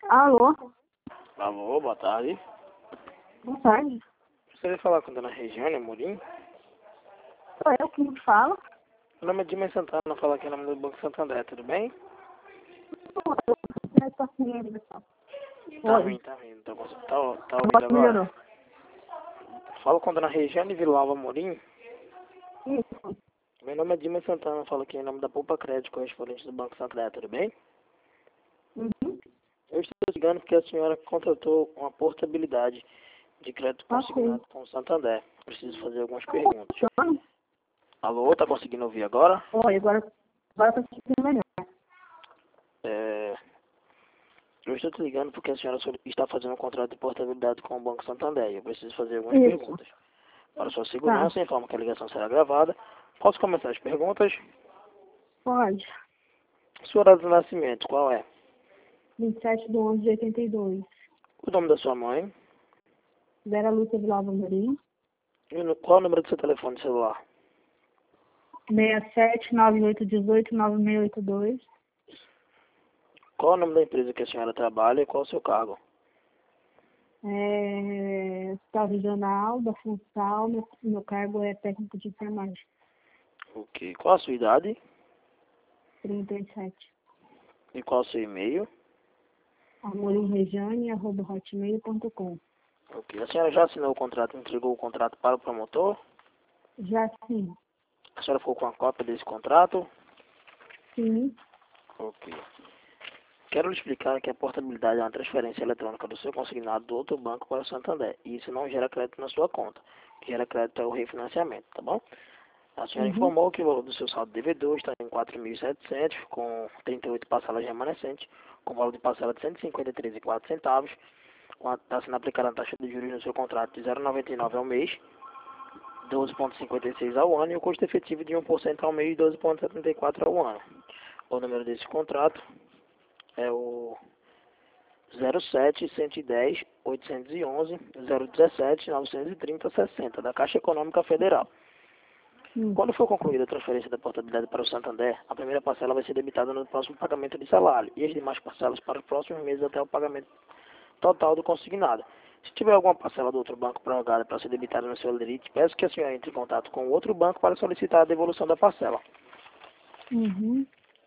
Alô? Alô, boa tarde. Boa tarde. Gostaria de falar com a dona Regiane Amorim. Sou eu que me fala. Meu nome é Dimas Santana, falo aqui em nome do Banco Santander, tudo bem? Eu estou assim, pessoal. Tá Oi. ruim, tá ouvindo Agora agora? melhorou. Falo com a dona Regiane Vilalva Amorim. Isso. Meu nome é Dimas Santana, falo aqui em nome da Poupa Crédito, correspondente do Banco Santander, tudo bem? Uhum. Eu estou ligando porque a senhora contratou uma portabilidade de crédito consignado Ok. com o Santander. Preciso fazer algumas perguntas. Funciona? Alô, tá conseguindo ouvir agora? Oi, agora tá sentindo melhor. É, Eu estou te ligando porque a senhora está fazendo um contrato de portabilidade com o Banco Santander. Eu preciso fazer algumas Isso. perguntas. Para sua Tá. segurança, informo que a ligação será gravada. Posso começar as perguntas? Pode. Sua data de nascimento, qual é? 27/11/82. O nome da sua mãe? Vera Lúcia Villalba Amorim. Qual é o número do seu telefone celular? 6798189682. Qual é o nome da empresa que a senhora trabalha e qual é o seu cargo? Hospital Regional da Funchal. Meu cargo é técnico de enfermagem. Ok. Qual a sua idade? 37. E qual o seu e-mail? amorimregiane@hotmail.com. Ok. A senhora já assinou o contrato, entregou o contrato para o promotor? Já sim. A senhora ficou com a cópia desse contrato? Sim. Ok. Quero lhe explicar que a portabilidade é uma transferência eletrônica do seu consignado do outro banco para o Santander. E isso não gera crédito na sua conta. O que gera crédito é o refinanciamento, tá bom? A senhora Uhum. informou que o valor do seu saldo devedor está em 4.700, com 38 parcelas remanescentes, com valor de parcela de 153,04 centavos, está sendo aplicada a taxa de juros no seu contrato de 0,99 ao mês, 12,56 ao ano e o custo efetivo de 1% ao mês, 12,74 ao ano. O número desse contrato é o 07-110-811-017-930-60 da Caixa Econômica Federal. Quando for concluída a transferência da portabilidade para o Santander, a primeira parcela vai ser debitada no próximo pagamento de salário e as demais parcelas para os próximos meses até o pagamento total do consignado. Se tiver alguma parcela do outro banco prorrogada para ser debitada no seu limite, peço que a senhora entre em contato com o outro banco para solicitar a devolução da parcela. Uhum.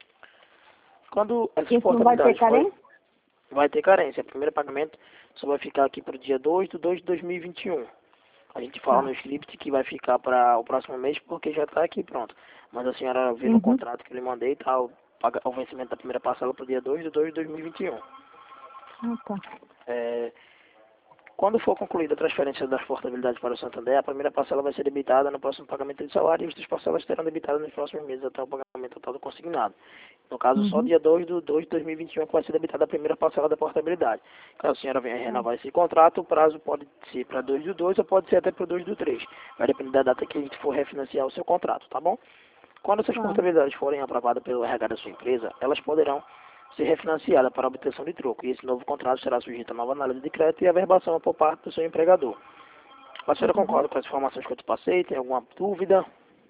Quando essas Isso não vai ter portabilidades forem, carência? vai ter carência. O primeiro pagamento só vai ficar aqui para o dia 2/2/2021. A gente fala no Tá. script que vai ficar para o próximo mês porque já está aqui pronto. Mas a senhora vê no Uhum. contrato que eu lhe mandei, tá o vencimento da primeira parcela para o dia 2/2/2021. Ah, tá. É, Quando for concluída a transferência das portabilidades para o Santander, a primeira parcela vai ser debitada no próximo pagamento de salário e as outras parcelas serão debitadas nos próximos meses até o pagamento total do consignado. No caso, só Uhum. dia 2/2/2021 que vai ser debitada a primeira parcela da portabilidade. Caso a senhora venha Tá. renovar esse contrato, o prazo pode ser para 2/2 ou pode ser até para 2/3. Vai depender da data que a gente for refinanciar o seu contrato, tá bom? Quando essas Tá. portabilidades forem aprovadas pelo RH da sua empresa, elas poderão ser refinanciadas para obtenção de troco, e esse novo contrato será sujeito a nova análise de crédito e averbação por parte do seu empregador. A senhora Uhum. concorda com as informações que eu te passei? Tem alguma dúvida?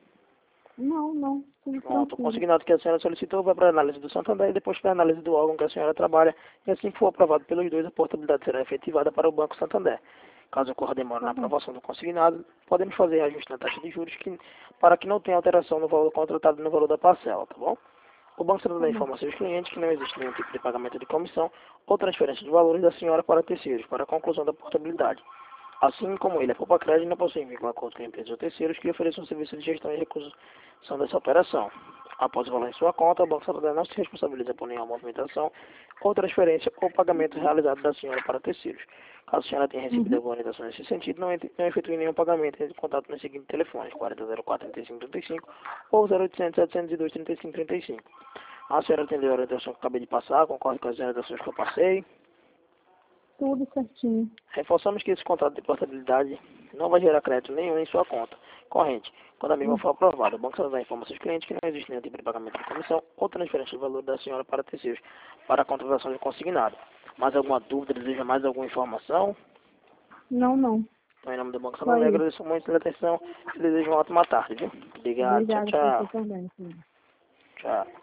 Não. Tudo Pronto, o tranquilo. consignado que a senhora solicitou vai para a análise do Santander e depois para a análise do órgão que a senhora trabalha, e assim que for aprovado pelos dois, a portabilidade será efetivada para o Banco Santander. Caso ocorra demora Tá na bom. aprovação do consignado, podemos fazer ajuste na taxa de juros para que não tenha alteração no valor contratado no valor da parcela, tá bom? O Banco Tá Santander bom. informa a seus clientes que não existe nenhum tipo de pagamento de comissão ou transferência de valores da senhora para terceiros, para a conclusão da portabilidade. Assim como ele, a Poupa Crédito não possui vínculo a acordo com empresas ou terceiros que ofereçam serviço de gestão e recusação dessa operação. Após o valor em sua conta, o Banco Santander não se responsabiliza por nenhuma movimentação ou transferência ou pagamento realizado da senhora para terceiros. Caso a senhora tenha recebido Uhum. alguma orientação nesse sentido, não efetue nenhum pagamento, entre em contato nos seguintes telefones: 4004-3535 ou 0800-702-3535. A senhora entendeu a orientação que eu acabei de passar? Concorda com as orientações que eu passei? Tudo certinho. Reforçamos que esse contrato de portabilidade não vai gerar crédito nenhum em sua conta corrente. Quando a mesma Uhum. for aprovada, o Banco Santander informa seus clientes que não existe nenhum tipo de pagamento de comissão ou transferência de valor da senhora para terceiros para a contratação de consignado. Mais alguma dúvida? Deseja mais alguma informação? Não. Então, em nome do Banco Só Santander, isso. agradeço muito pela atenção e desejo uma ótima tarde, viu? Obrigado. Tchau, Obrigada por você tchau. também, filho. Tchau.